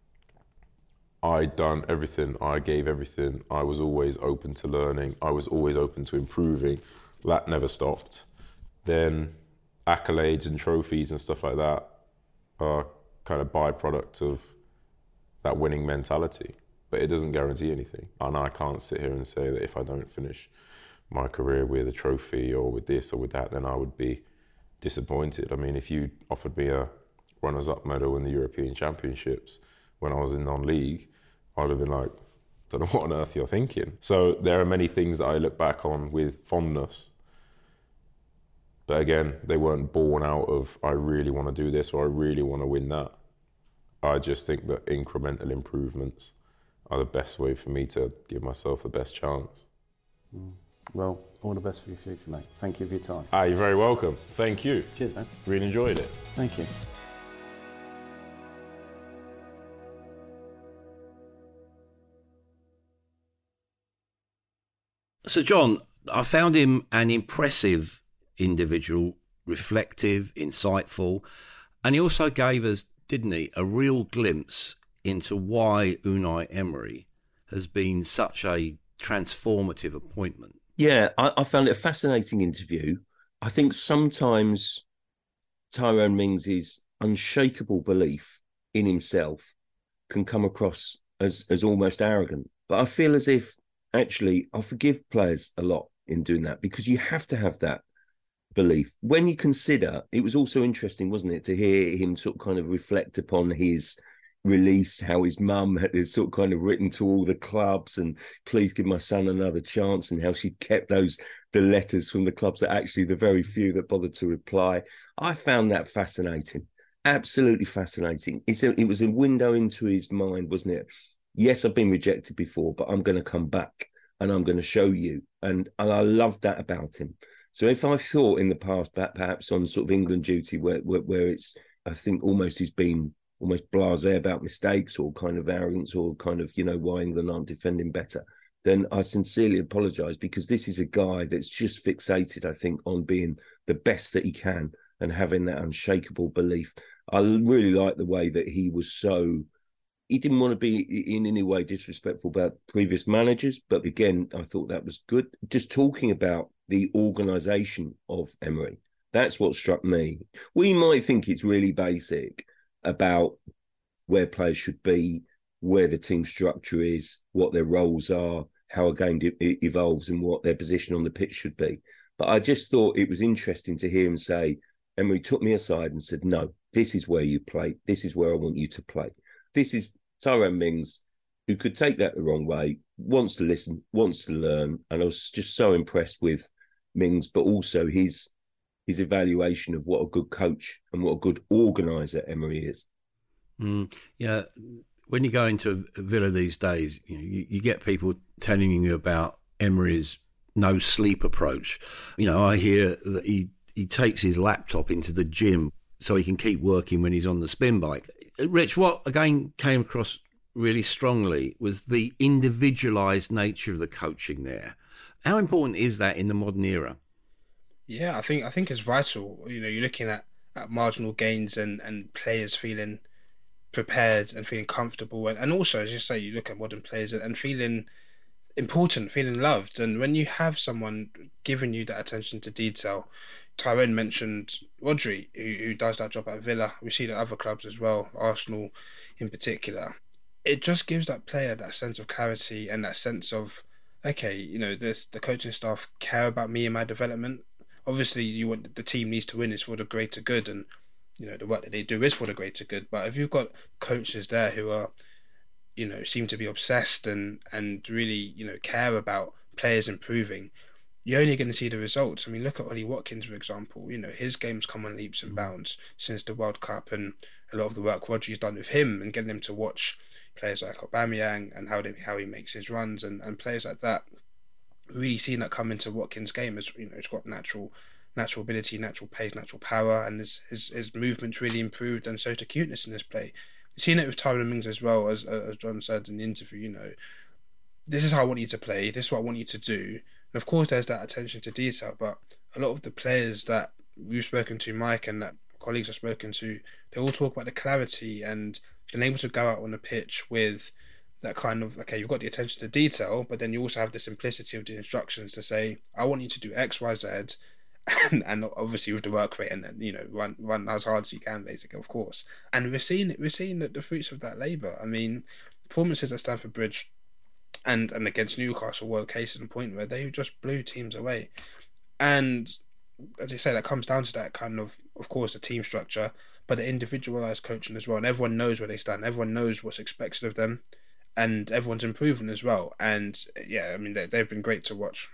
I done everything, I gave everything, I was always open to learning, I was always open to improving, that never stopped, then accolades and trophies and stuff like that are kind of byproduct of that winning mentality. But it doesn't guarantee anything. And I can't sit here and say that if I don't finish my career with a trophy or with this or with that, then I would be disappointed. I mean, if you offered me a runners-up medal in the European Championships when I was in non-league, I'd have been like, don't know what on earth you're thinking. So there are many things that I look back on with fondness. But again, they weren't born out of, I really want to do this or I really want to win that. I just think that incremental improvements are the best way for me to give myself the best chance. Mm. Well, all the best for your future, mate. Thank you for your time. Ah, you're very welcome. Thank you. Cheers, man. Really enjoyed it. Thank you. So, John, I found him an impressive individual, reflective, insightful, and he also gave us, didn't he, a real glimpse into why Unai Emery has been such a transformative appointment. Yeah, I, I found it a fascinating interview. I think sometimes Tyrone Mings' unshakable belief in himself can come across as, as almost arrogant. But I feel as if, actually, I forgive players a lot in doing that because you have to have that belief. When you consider, it was also interesting, wasn't it, to hear him sort of kind of reflect upon his release, how his mum had sort of kind of written to all the clubs and please give my son another chance, and how she kept those the letters from the clubs that actually the very few that bothered to reply. I found that fascinating, absolutely fascinating. It's a, it was a window into his mind, wasn't it? Yes, I've been rejected before, but I'm going to come back and I'm going to show you. And, and I love that about him. So if I thought in the past, perhaps on sort of England duty, where, where, where it's, I think almost he's been almost blasé about mistakes or kind of arrogance or kind of, you know, why England aren't defending better, then I sincerely apologise, because this is a guy that's just fixated, I think, on being the best that he can and having that unshakable belief. I really like the way that he was so... He didn't want to be in any way disrespectful about previous managers, but again, I thought that was good. Just talking about the organisation of Emery That's what struck me. We might think it's really basic about where players should be, where the team structure is, what their roles are, how a game de- evolves and what their position on the pitch should be. But I just thought it was interesting to hear him say, Emery took me aside and said, no, this is where you play. This is where I want you to play. This is Tyrone Mings, who could take that the wrong way, wants to listen, wants to learn. And I was just so impressed with Mings, but also his his evaluation of what a good coach and what a good organiser Emery is. Mm, yeah, when you go into Villa these days, you know, you, you get people telling you about Emery's no sleep approach. You know, I hear that he, he takes his laptop into the gym so he can keep working when he's on the spin bike. Rich, what again came across really strongly was the individualised nature of the coaching there. How important is that in the modern era? Yeah, I think I think it's vital. You know, you're looking at, at marginal gains and, and players feeling prepared and feeling comfortable, and, and also, as you say, you look at modern players and feeling important, feeling loved. And when you have someone giving you that attention to detail, Tyrone mentioned Rodri, who, who does that job at Villa. We see it at other clubs as well, Arsenal in particular. It just gives that player that sense of clarity and that sense of, okay, you know, this the coaching staff care about me and my development. Obviously, you want the team needs to win is for the greater good, and you know the work that they do is for the greater good. But if you've got coaches there who are, you know, seem to be obsessed and and really, you know, care about players improving, you're only going to see the results. I mean, look at Ollie Watkins, for example. You know, his game's come on leaps and bounds since the World Cup, and a lot of the work Rodri's done with him and getting him to watch players like Aubameyang and how they, how he makes his runs and, and players like that. Really seeing that come into Watkins' game as, you know, he's got natural natural ability, natural pace, natural power, and his his, his movement's really improved, and so to cuteness in his play. We've seen it with Tyrone Mings as well, as as John said in the interview, you know, this is how I want you to play, this is what I want you to do. And of course there's that attention to detail, but a lot of the players that we've spoken to, Mike, and that colleagues have spoken to, they all talk about the clarity and being able to go out on the pitch with that kind of, okay, you've got the attention to detail, but then you also have the simplicity of the instructions to say, I want you to do X, Y, Z, and, and obviously with the work rate, and then, you know, run run as hard as you can, basically, of course. And we're seeing it, we're seeing the, the fruits of that labour. I mean, performances at Stamford Bridge and, and against Newcastle were a case in point where they just blew teams away. And as you say, that comes down to that kind of, of course, the team structure, but the individualised coaching as well. And everyone knows where they stand. Everyone knows what's expected of them. And everyone's improving as well. And yeah, I mean, they, they've been great to watch.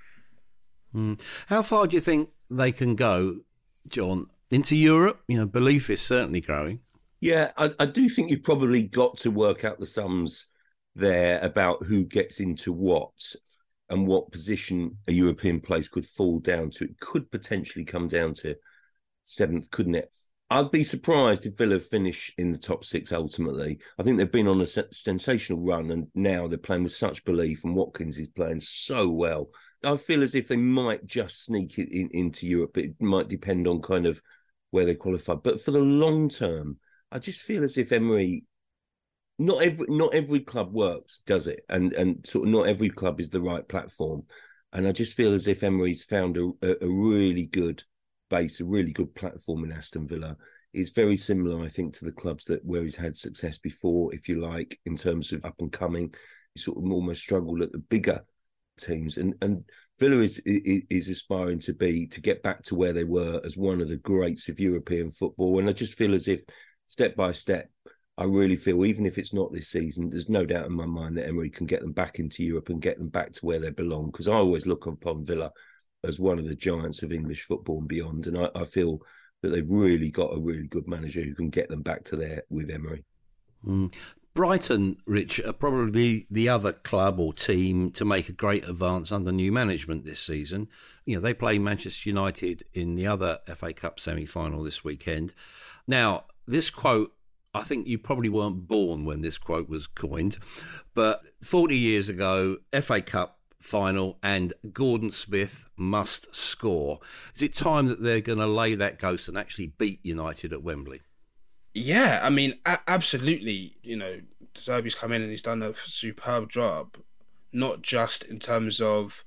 Mm. How far do you think they can go, John, into Europe? You know, belief is certainly growing. Yeah, I, I do think you've probably got to work out the sums there about who gets into what and what position a European place could fall down to. It could potentially come down to seventh, couldn't it? I'd be surprised if Villa finish in the top six ultimately. I think they've been on a sensational run, and now they're playing with such belief, and Watkins is playing so well. I feel as if they might just sneak it in, into Europe, but it might depend on kind of where they qualify. But for the long term, I just feel as if Emery, not every not every club works, does it? And and sort of not every club is the right platform. And I just feel as if Emery's found a, a, a really good base, a really good platform in Aston Villa. Is very similar, I think, to the clubs that where he's had success before, if you like, in terms of up and coming. He sort of almost struggled at the bigger teams, and and Villa is, is is aspiring to be to get back to where they were as one of the greats of European football. And I just feel as if step by step, I really feel, even if it's not this season, there's no doubt in my mind that Emery can get them back into Europe and get them back to where they belong. Because I always look upon Villa as one of the giants of English football and beyond. And I, I feel that they've really got a really good manager who can get them back to there with Emery. Mm. Brighton, Rich, are probably the other club or team to make a great advance under new management this season. You know, they play Manchester United in the other F A Cup semi-final this weekend. Now, this quote, I think you probably weren't born when this quote was coined, but forty years ago, F A Cup final and Gordon Smith must score. Is it time that they're going to lay that ghost and actually beat United at Wembley? Yeah, I mean, a- absolutely. You know, De Zerbi's come in and he's done a superb job, not just in terms of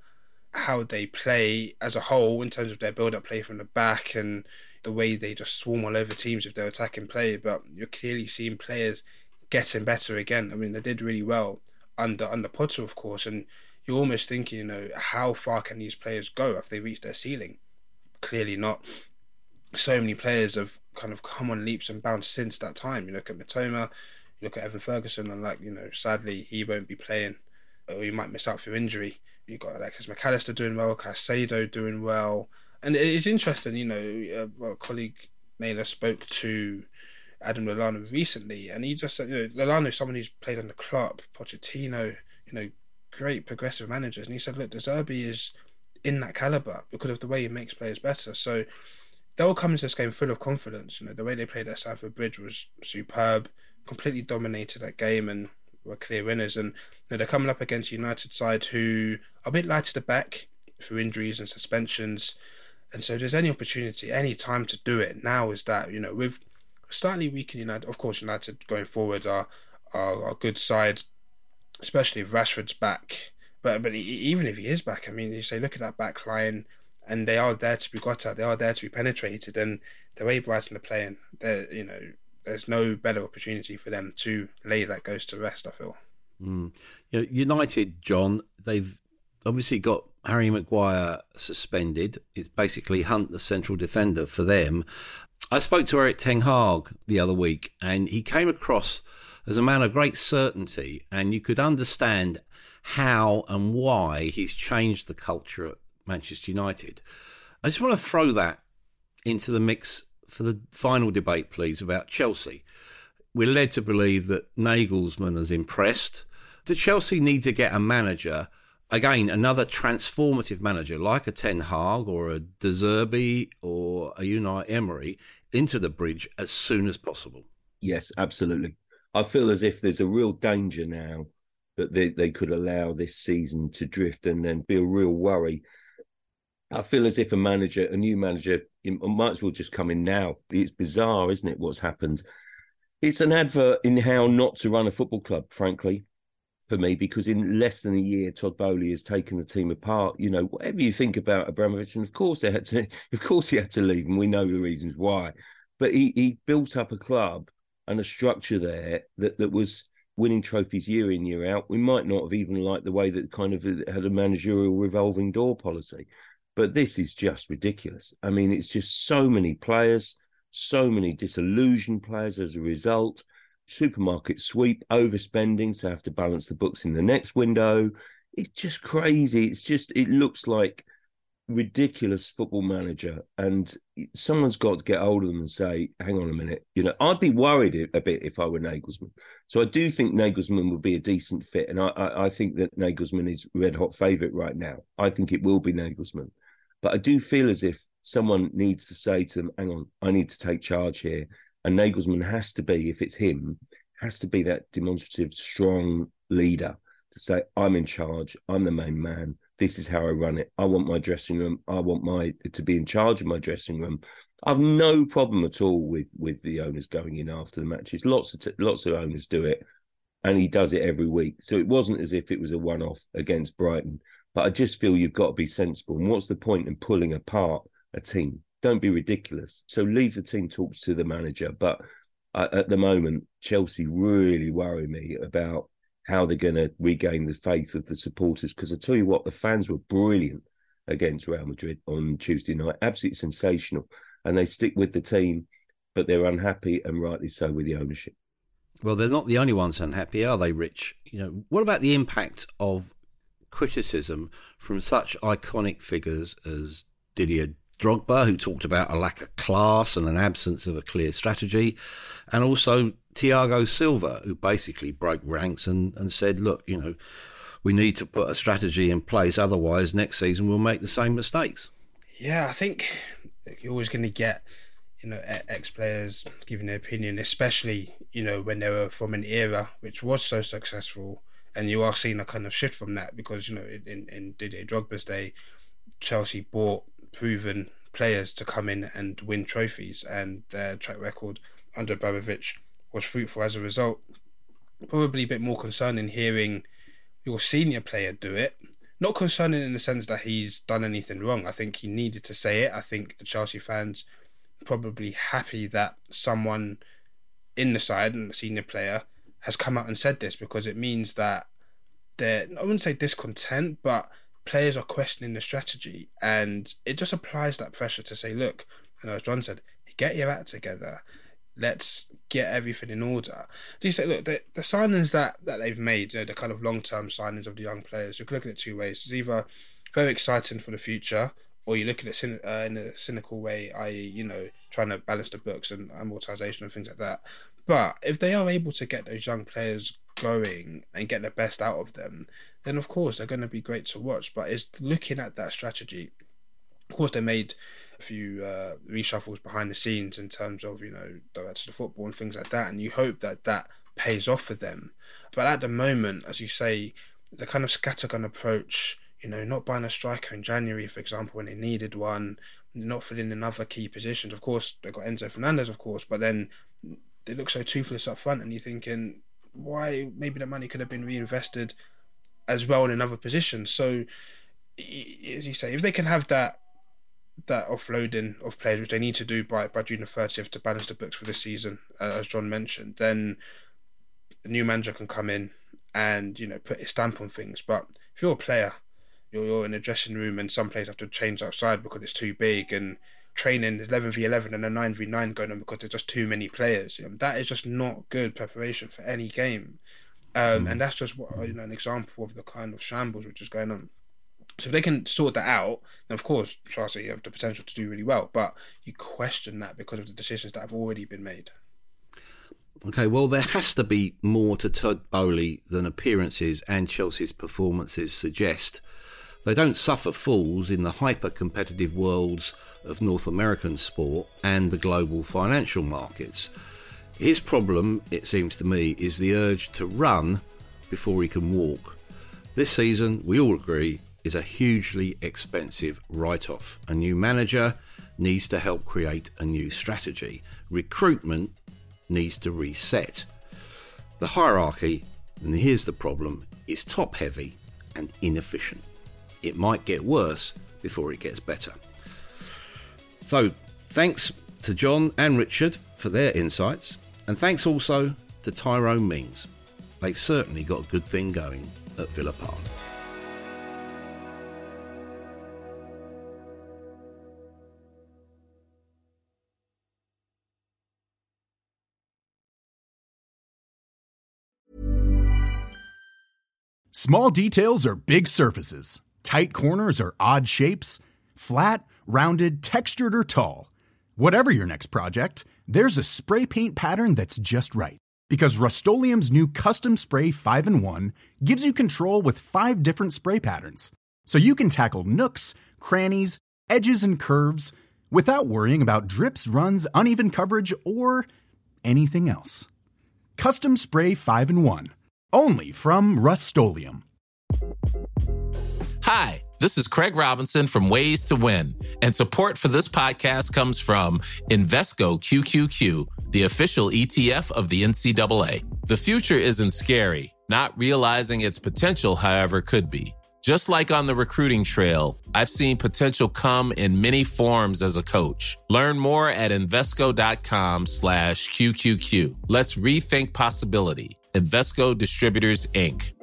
how they play as a whole in terms of their build-up play from the back and the way they just swarm all over teams if they're attacking play. But you're clearly seeing players getting better again. I mean, they did really well under under Potter, of course, and you're almost thinking, you know, how far can these players go if they reach their ceiling? Clearly not. So many players have kind of come on leaps and bounds since that time. You look at Mitoma, you look at Evan Ferguson, and like, you know, sadly he won't be playing, or he might miss out through injury. You've got Alexis McAllister doing well, Caicedo doing well. And it's interesting, you know, uh, well, colleague Naylor spoke to Adam Lallana recently, and he just said, you know, Lallana is someone who's played under Klopp, Pochettino, you know, great progressive managers. And he said, look, De Zerbi is in that calibre because of the way he makes players better. So they'll come into this game full of confidence. You know, the way they played at Stamford Bridge was superb, completely dominated that game and were clear winners. And you know, they're coming up against a United side who are a bit light at the back through injuries and suspensions. And so if there's any opportunity, any time to do it, now is that, you know, with slightly weakened United, of course, United going forward are are, are good sides, especially if Rashford's back. But but even if he is back, I mean, you say, look at that back line, and they are there to be got at, they are there to be penetrated, and the way Brighton are playing, you know, there's no better opportunity for them to lay that ghost to rest, I feel. Mm. You know, United, John, they've obviously got Harry Maguire suspended. It's basically Hunt, the central defender for them. I spoke to Erik ten Hag the other week, and he came across as a man of great certainty, and you could understand how and why he's changed the culture at Manchester United. I just want to throw that into the mix for the final debate, please, about Chelsea. We're led to believe that Nagelsmann has impressed. Do Chelsea need to get a manager, again, another transformative manager like a Ten Hag or a De Zerbi or a Unai Emery, into the bridge as soon as possible? Yes, absolutely. I feel as if there's a real danger now that they, they could allow this season to drift and then be a real worry. I feel as if a manager, a new manager, might as well just come in now. It's bizarre, isn't it, what's happened? It's an advert in how not to run a football club, frankly, for me, because in less than a year, Todd Bowley has taken the team apart. You know, whatever you think about Abramovich, and of course they had to, of course he had to leave, and we know the reasons why. But he, he built up a club and a structure there that, that was winning trophies year in, year out. We might not have even liked the way that kind of had a managerial revolving door policy. But this is just ridiculous. I mean, it's just so many players, so many disillusioned players as a result. Supermarket sweep, overspending, so have to balance the books in the next window. It's just crazy. It's just, it looks like ridiculous football manager. And someone's got to get hold of them and say, hang on a minute. You know, I'd be worried a bit if I were Nagelsmann. So I do think Nagelsmann would be a decent fit. And I, I, I think that Nagelsmann is red hot favourite right now. I think it will be Nagelsmann. But I do feel as if someone needs to say to them, hang on, I need to take charge here. And Nagelsmann has to be, if it's him, has to be that demonstrative, strong leader to say, I'm in charge, I'm the main man, this is how I run it. I want my dressing room, I want my to be in charge of my dressing room. I've no problem at all with, with the owners going in after the matches. Lots of t- lots of owners do it, and he does it every week. So it wasn't as if it was a one-off against Brighton. But I just feel you've got to be sensible. And what's the point in pulling apart a team? Don't be ridiculous. So leave the team talks to the manager. But uh, at the moment, Chelsea really worry me about how they're going to regain the faith of the supporters. Because I tell you what, the fans were brilliant against Real Madrid on Tuesday night. Absolutely sensational. And they stick with the team, but they're unhappy, and rightly so, with the ownership. Well, they're not the only ones unhappy, are they, Rich? You know, what about the impact of criticism from such iconic figures as Didier Drogba, who talked about a lack of class and an absence of a clear strategy, and also Thiago Silva, who basically broke ranks and, and said, look, you know, we need to put a strategy in place, otherwise next season we'll make the same mistakes. Yeah, I think you're always going to get, you know, ex-players giving their opinion, especially, you know, when they were from an era which was so successful. And you are seeing a kind of shift from that because, you know, in, in Didier Drogba's day, Chelsea bought proven players to come in and win trophies, and their track record under Abramovich was fruitful as a result. Probably a bit more concerning hearing your senior player do it, not concerning in the sense that he's done anything wrong. I think he needed to say it. I think the Chelsea fans probably happy that someone in the side and a senior player has come out and said this, because it means that they're, I wouldn't say discontent, but players are questioning the strategy, and it just applies that pressure to say, look, you know, as John said, get your act together. Let's get everything in order. Do you say, look, the, the signings that, that they've made, you know, the kind of long-term signings of the young players, you can look at it two ways. It's either very exciting for the future, or you look at it uh, in a cynical way, that is, you know, trying to balance the books and amortization and things like that. But if they are able to get those young players going and get the best out of them, then of course they're going to be great to watch. But it's looking at that strategy. Of course, they made a few uh, reshuffles behind the scenes in terms of, you know, directors of football and things like that, and you hope that that pays off for them. But at the moment, as you say, the kind of scattergun approach, you know, not buying a striker in January, for example, when they needed one, not filling in other key positions. Of course, they've got Enzo Fernandez, of course, but then they look so toothless up front, and you're thinking, why? Maybe the money could have been reinvested as well in another position. So, as you say, if they can have that that offloading of players, which they need to do by, by June the thirtieth to balance the books for this season, uh, as John mentioned, then a new manager can come in and, you know, put his stamp on things. But if you're a player, you're, you're in a dressing room and some players have to change outside because it's too big, and training is eleven v eleven and a nine v nine going on because there's just too many players. You know, that is just not good preparation for any game. Um, and that's just what, you know, an example of the kind of shambles which is going on. So if they can sort that out, then of course Chelsea have the potential to do really well. But you question that because of the decisions that have already been made. Okay, well, there has to be more to Todd Boehly than appearances and Chelsea's performances suggest. They don't suffer fools in the hyper-competitive worlds of North American sport and the global financial markets. His problem, it seems to me, is the urge to run before he can walk. This season, we all agree, is a hugely expensive write-off. A new manager needs to help create a new strategy. Recruitment needs to reset. The hierarchy, and here's the problem, is top-heavy and inefficient. It might get worse before it gets better. So, thanks to John and Richard for their insights, and thanks also to Tyrone Mings. They've certainly got a good thing going at Villa Park. Small details are big surfaces. Tight corners are odd shapes. Flat, rounded, textured, or tall. Whatever your next project, there's a spray paint pattern that's just right. Because Rust-Oleum's new Custom Spray five in one gives you control with five different spray patterns. So you can tackle nooks, crannies, edges, and curves without worrying about drips, runs, uneven coverage, or anything else. Custom Spray five in one. Only from Rust-Oleum. Hi, this is Craig Robinson from Ways to Win, and support for this podcast comes from Invesco Q Q Q, the official E T F of the N C double A. The future isn't scary. Not realizing its potential, however, could be. Just like on the recruiting trail, I've seen potential come in many forms as a coach. Learn more at Invesco.com slash QQQ. Let's rethink possibility. Invesco Distributors, Incorporated.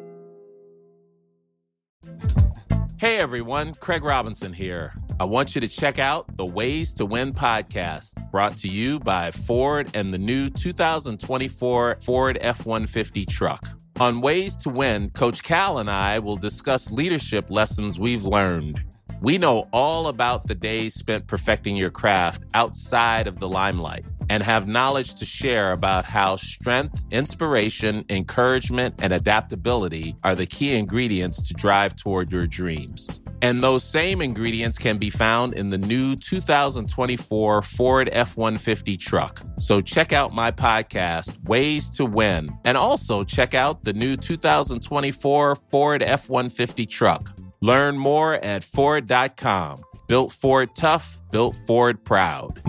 Hey everyone, Craig Robinson here. I want you to check out the Ways to Win podcast, brought to you by Ford and the new two thousand twenty-four Ford F one fifty truck. On Ways to Win, Coach Cal and I will discuss leadership lessons we've learned. We know all about the days spent perfecting your craft outside of the limelight and have knowledge to share about how strength, inspiration, encouragement, and adaptability are the key ingredients to drive toward your dreams. And those same ingredients can be found in the new two thousand twenty-four Ford F one fifty truck. So check out my podcast, Ways to Win, and also check out the new two thousand twenty-four Ford F one fifty truck. Learn more at Ford dot com. Built Ford tough, built Ford proud.